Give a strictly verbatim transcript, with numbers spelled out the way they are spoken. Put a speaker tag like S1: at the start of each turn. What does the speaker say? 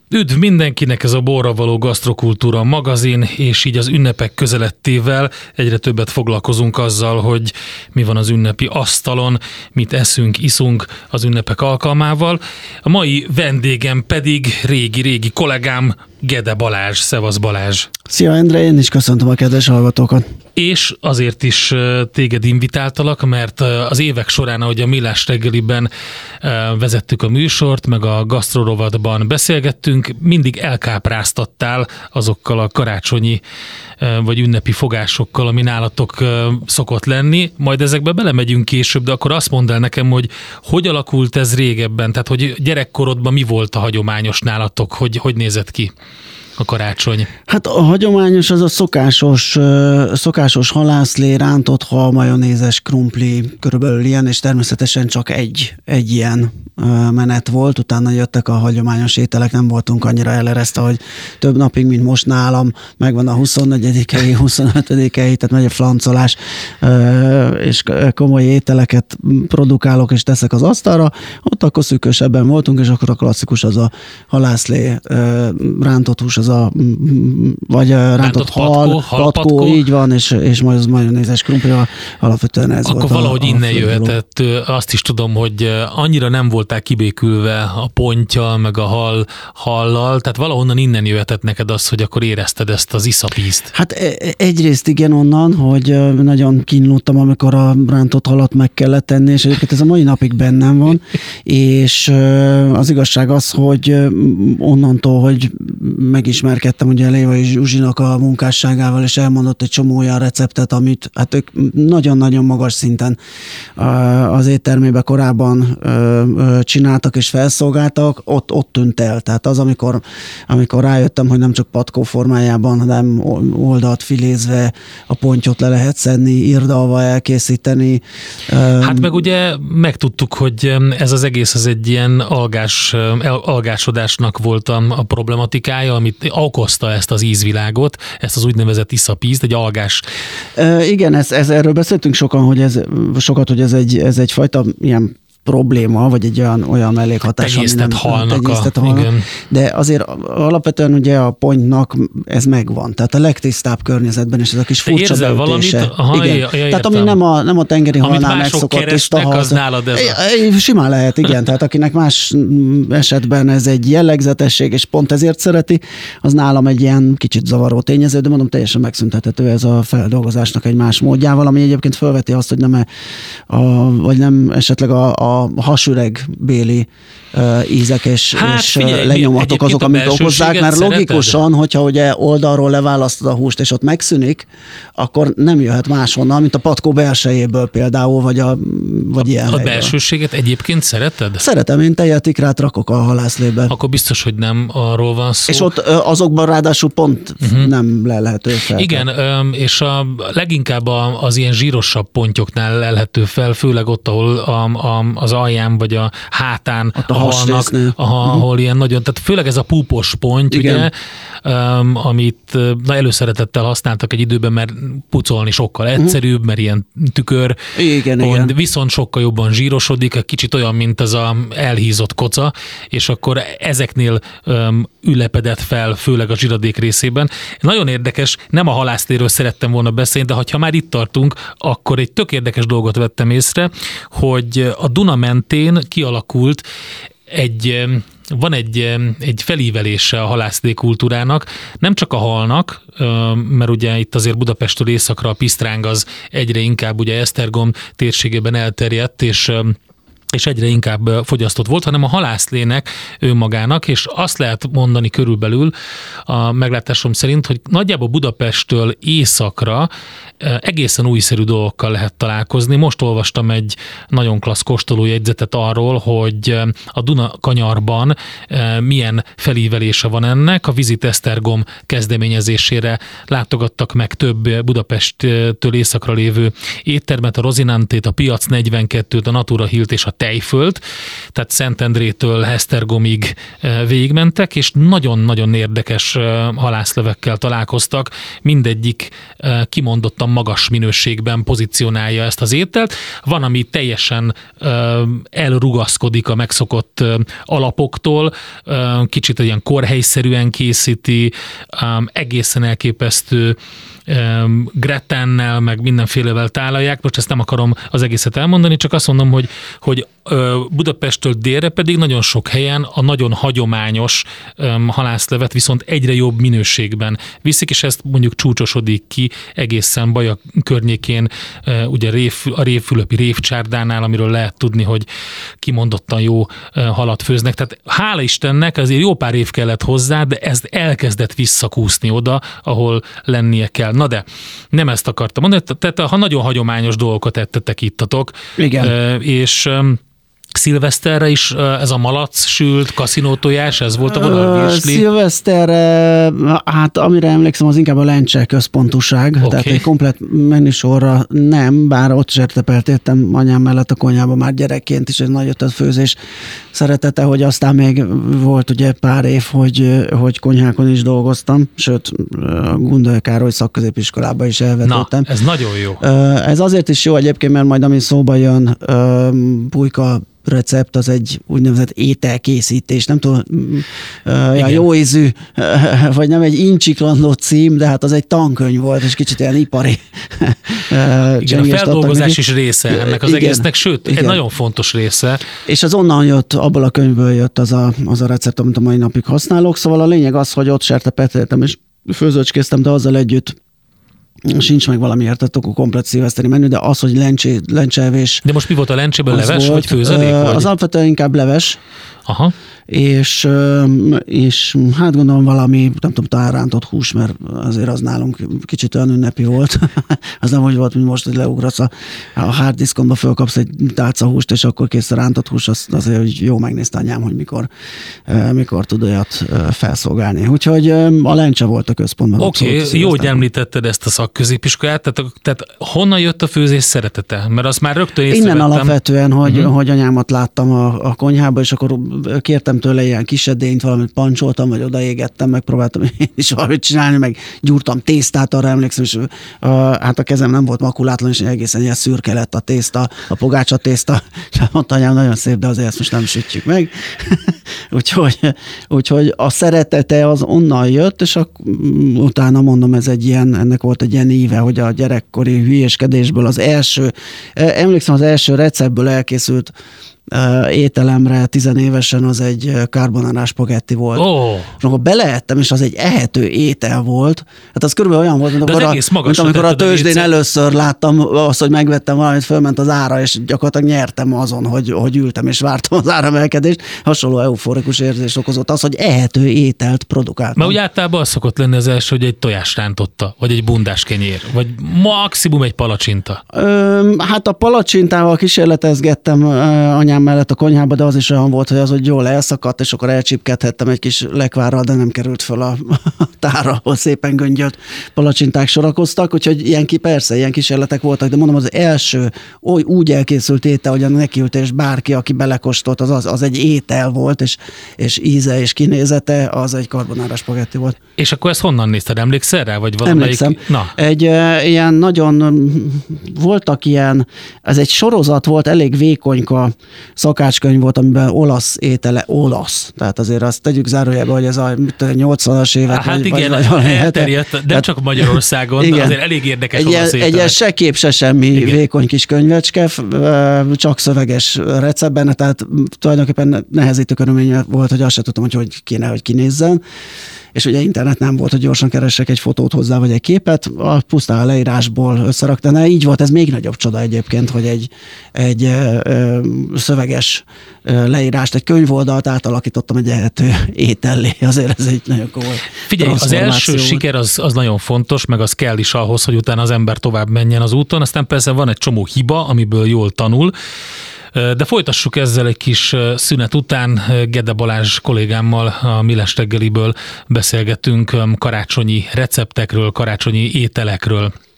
S1: Üdv mindenkinek, ez a Borra való gasztrokultúra magazin, és így az ünnepek közelettével egyre többet foglalkozunk azzal, hogy mi van az ünnepi asztalon, mit eszünk, iszunk az ünnepek alkalmával. A mai vendégem pedig régi-régi kollégám, Gede Balázs. Szevasz Balázs!
S2: Szia Endre, én is köszöntöm a kedves hallgatókat!
S1: És azért is téged invitáltalak, mert az évek során, ahogy a Millás reggeliben vezettük a műsort, meg a gasztrorovatban beszélgettünk, mindig elkápráztattál azokkal a karácsonyi vagy ünnepi fogásokkal, ami nálatok szokott lenni. Majd ezekbe belemegyünk később, de akkor azt mondd el nekem, hogy hogy alakult ez régebben? Tehát, hogy gyerekkorodban mi volt a hagyományos nálatok? Hogy, hogy nézett ki a karácsony?
S2: Hát a hagyományos az a szokásos, szokásos halászlé, rántott hal, majonézes krumpli, körülbelül ilyen, és természetesen csak egy, egy ilyen menet volt, utána jöttek a hagyományos ételek, nem voltunk annyira eleresztve, hogy több napig, mint most nálam, megvan a huszonnegyedikei, huszonötödikei, tehát megy a flancolás, és komoly ételeket produkálok és teszek az asztalra, ott akkor szűkösebben voltunk, és akkor a klasszikus az a halászlé, rántott hús, az a, vagy a rántott, rántott hal, patkó, patkó, így van, és, és majd az majonézes krumpli, alapvetően ez
S1: akkor
S2: volt.
S1: Akkor valahogy
S2: a, a
S1: innen jöhetett, azt is tudom, hogy annyira nem voltál kibékülve a ponttyal, meg a hal, hallal, tehát valahonnan innen jöhetett neked az, hogy akkor érezted ezt az iszapízt.
S2: Hát egyrészt igen onnan, hogy nagyon kínlódtam, amikor a rántott halat meg kellett tenni, és egyébként ez a mai napig bennem van, és az igazság az, hogy onnantól, hogy megismerkedtem ugye Léva és Zsuzsinak a munkásságával, és elmondott egy csomó olyan receptet, amit hát ők nagyon-nagyon magas szinten az éttermében korábban csináltak és felszolgáltak, ott, ott tűnt el. Tehát az, amikor, amikor rájöttem, hogy nem csak patkó formájában, hanem oldalt filézve a pontyot le lehet szedni, irdalva elkészíteni.
S1: Hát meg ugye megtudtuk, hogy ez az egész az egy ilyen algás, algásodásnak volt a, a problematikája, amit okozta ezt az ízvilágot, ezt az úgynevezett iszapízt, egy algás.
S2: E, igen, ez, ez, erről beszéltünk sokan, hogy ez, sokat, hogy ez egy, ez egyfajta ilyen probléma, vagy egy olyan, olyan mellékhatás,
S1: tenyésztett halnak. A,
S2: halnak. Igen. De azért alapvetően ugye a pontynak ez megvan. Tehát a legtisztább környezetben, és ez a kis
S1: te
S2: furcsa
S1: érzel valamit? Aha,
S2: igen.
S1: Ja,
S2: Tehát ami nem a, nem a tengeri halnál megszokott tiszta hal.
S1: Az nálad ez
S2: a... Simán lehet, igen. Tehát akinek más esetben ez egy jellegzetesség, és pont ezért szereti, az nálam egy ilyen kicsit zavaró tényező, de mondom, teljesen megszüntethető ez a feldolgozásnak egy más módjával, ami egyébként felveti azt, hogy nem a, vagy nem esetleg a, a a hasüregbéli uh, ízek és, hát, és figyelj, lenyomatok azok, amit okozzák, mert logikusan, szereted? Hogyha ugye oldalról leválasztod a húst, és ott megszűnik, akkor nem jöhet máshonnan, mint a patkó belsejéből például, vagy, a, vagy a, ilyen
S1: A
S2: helyből.
S1: Belsőséget egyébként szereted?
S2: Szeretem, én tejet, ikrát rakok a halászlébe.
S1: Akkor biztos, hogy nem arról van szó.
S2: És ott azokban ráadásul pont uh-huh. nem lelhető fel.
S1: Igen, és a leginkább az ilyen zsírosabb pontyoknál lelhető fel, főleg ott, ahol a, a, az alján, vagy a hátán
S2: a halnak,
S1: aha, uh-huh. ahol ilyen nagyon, tehát főleg ez a púpos ponty, ugye, um, amit na, előszeretettel használtak egy időben, mert pucolni sokkal egyszerűbb, uh-huh. mert ilyen tükör,
S2: igen, igen.
S1: viszont sokkal jobban zsírosodik, kicsit olyan, mint ez a elhízott koca, és akkor ezeknél um, ülepedett fel, főleg a zsíradék részében. Nagyon érdekes, nem a halászléről szerettem volna beszélni, de ha már itt tartunk, akkor egy tök érdekes dolgot vettem észre, hogy a Duna mentén kialakult egy, van egy, egy felívelése a halászlé kultúrának, nem csak a halnak, mert ugye itt azért Budapesttől északra a pisztráng az egyre inkább ugye Esztergom térségében elterjedt, és és egyre inkább fogyasztott volt, hanem a halászlének önmagának, és azt lehet mondani körülbelül a meglátásom szerint, hogy nagyjából Budapesttől északra egészen újszerű dolgokkal lehet találkozni. Most olvastam egy nagyon klassz kóstolójegyzetet arról, hogy a Duna kanyarban milyen felívelése van ennek. A Visit Esztergom kezdeményezésére látogattak meg több Budapesttől északra lévő éttermet, a Rozinantét, a Piac negyvenkettőt, a Natura Hillt és a tejfölt, tehát Szentendrétől Esztergomig végigmentek, és nagyon-nagyon érdekes halászlevekkel találkoztak. Mindegyik kimondottan magas minőségben pozícionálja ezt az ételt. Van, ami teljesen elrugaszkodik a megszokott alapoktól, kicsit ilyen korhelyszerűen készíti, egészen elképesztő gretennel, meg mindenfélevel tálalják. Most ezt nem akarom az egészet elmondani, csak azt mondom, hogy, hogy Budapesttől délre pedig nagyon sok helyen a nagyon hagyományos halászlevet viszont egyre jobb minőségben viszik, és ezt mondjuk csúcsosodik ki egészen Baja környékén, ugye rév, a Révfülöpi Révcsárdánál, amiről lehet tudni, hogy kimondottan jó halat főznek. Tehát hála Istennek azért jó pár év kellett hozzá, de ez elkezdett visszakúszni oda, ahol lennie kell. Na de, nem ezt akartam mondani, tehát ha nagyon hagyományos dolgokat ettetek, ittatok.
S2: Igen.
S1: És szilveszterre is ez a malac sült, kaszinótojás, ez volt a vonal, virsli?
S2: Szilveszterre, hát amire emlékszem, az inkább a Lencse központúság, okay. Tehát egy komplet menüsorra nem, bár ott zsertepeltettem anyám mellett a konyhában már gyerekként is, egy nagy ötlet főzés szeretete, hogy aztán még volt ugye pár év, hogy, hogy konyhákon is dolgoztam, sőt, Gundolj Károly szakközépiskolába is elvetettem.
S1: Na, ez nagyon jó.
S2: Ez azért is jó egyébként, mert majd ami szóba jön, Pulyka recept, az egy úgynevezett ételkészítés, nem tudom, ja, jó ízű, vagy nem egy incsiklandó cím, de hát az egy tankönyv volt, és kicsit ilyen ipari.
S1: Igen, a feldolgozás is része ennek az igen, egésznek, sőt, igen. Egy nagyon fontos része.
S2: És az onnan jött, abból a könyvből jött az a, az a recept, amit a mai napig használok, szóval a lényeg az, hogy ott sertepetéltem, és főzőcskéztem, de azzal együtt sincs meg valamiért, akkor komplet szilveszteri menü, de az, hogy lencsé, lencseevés.
S1: De most mi volt a lencséből, leves volt, vagy főzedék?
S2: Az vagy? Alapvetően inkább leves.
S1: Aha.
S2: És, és hát gondolom valami, nem tudom, talán rántott hús, mert azért az nálunk kicsit olyan ünnepi volt. Az nem úgy volt, mint most, hogy leugrasz a, a hard diszkontba, fölkapsz egy tálca húst, és akkor kész a rántott hús, az, azért hogy jó megnézte anyám, hogy mikor, mikor tud olyat felszolgálni. Úgyhogy a lencse volt a központban.
S1: Oké, okay, jó, hogy említetted ezt a szakközépiskolát, tehát, tehát honnan jött a főzés szeretete? Mert azt már rögtön észrevettem.
S2: Innen alapvetően, hogy, uh-huh. hogy anyámat láttam a, a konyhába, és akkor kértem tőle ilyen kisedényt, valamit pancsoltam, vagy odaégettem, megpróbáltam én is valamit csinálni, meg gyúrtam tésztát, arra emlékszem, és uh, hát a kezem nem volt makulátlan, és egészen ilyen szürke lett a tészta, a pogácsa tészta, és mondta anyám, nagyon szép, de azért ezt most nem sütjük meg. úgyhogy, úgyhogy a szeretete az onnan jött, és ak- utána mondom, ez egy ilyen, ennek volt egy ilyen íve, hogy a gyerekkori hülyéskedésből az első, emlékszem, az első receptből elkészült ételemre tizenévesen az egy carbonara spagetti volt.
S1: Oh.
S2: És akkor beleettem, és az egy ehető étel volt. Hát az körülbelül olyan volt, mint amikor, a, mint amikor a tőzsdén először láttam azt, hogy megvettem valamit, fölment az ára, és gyakorlatilag nyertem azon, hogy, hogy ültem és vártam az áremelkedést. Hasonló euforikus érzés okozott az, hogy ehető ételt produkáltam.
S1: Mert úgy általában az szokott lenni az első, hogy egy tojás rántotta, vagy egy bundás kenyér, vagy maximum egy palacsinta.
S2: Ö, hát a palacsintával kísérletezgettem anyám mellett a konyhába, de az is olyan volt, hogy az, hogy jól elszakadt, és akkor elcsipkedhettem egy kis lekvárral, de nem került föl a, a tárra, ahol szépen göngyölt palacsinták sorakoztak, úgyhogy ilyen ki, persze, ilyen kísérletek voltak, de mondom, az első oly, úgy elkészült étel, hogy a nekiült, és bárki, aki belekóstolt, az, az, az egy étel volt, és, és íze és kinézete, az egy carbonara spagetti volt.
S1: És akkor ezt honnan nézted? Emlékszel rá? Vagy valamelyik?
S2: Emlékszem. Na. Egy e, ilyen nagyon, voltak ilyen, ez egy sorozat volt, elég vékonyka szakácskönyv volt, amiben olasz étele, olasz. Tehát azért azt tegyük zárójelbe, hogy ez a nyolcvanas évek.
S1: Hát
S2: vagy,
S1: igen,
S2: vagy
S1: elterjedt, nem hát, csak Magyarországon, igen, azért elég érdekes
S2: egy
S1: olasz ételek.
S2: Egy ilyen se kép, se semmi igen. Vékony kis könyvecske, csak szöveges receptben, tehát tulajdonképpen nehezítő körülmény volt, hogy azt se tudtam, hogy hogy kéne, hogy kinézzen. És ugye internet nem volt, hogy gyorsan keressek egy fotót hozzá, vagy egy képet, a pusztán a leírásból összeraktam. De így volt, ez még nagyobb csoda egyébként, hogy egy, egy ö, szöveges ö, leírást, egy könyvoldalt átalakítottam egy ehető étellé. Azért ez egy nagyon komoly
S1: Figyelj, az első volt. Siker az, az nagyon fontos, meg az kell is ahhoz, hogy utána az ember tovább menjen az úton. Aztán persze van egy csomó hiba, amiből jól tanul. De folytassuk ezzel egy kis szünet után. Gede Balázs kollégámmal a Millás reggeliből beszélgetünk karácsonyi receptekről, karácsonyi ételekről.